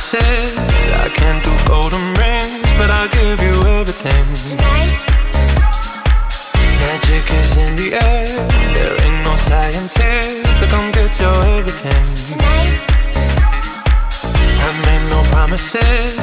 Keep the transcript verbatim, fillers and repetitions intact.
promises. I can't do golden rings, but I'll give you everything. Tonight, magic is in the air. There ain't no science here to come get your everything. tonight, I've made no promises,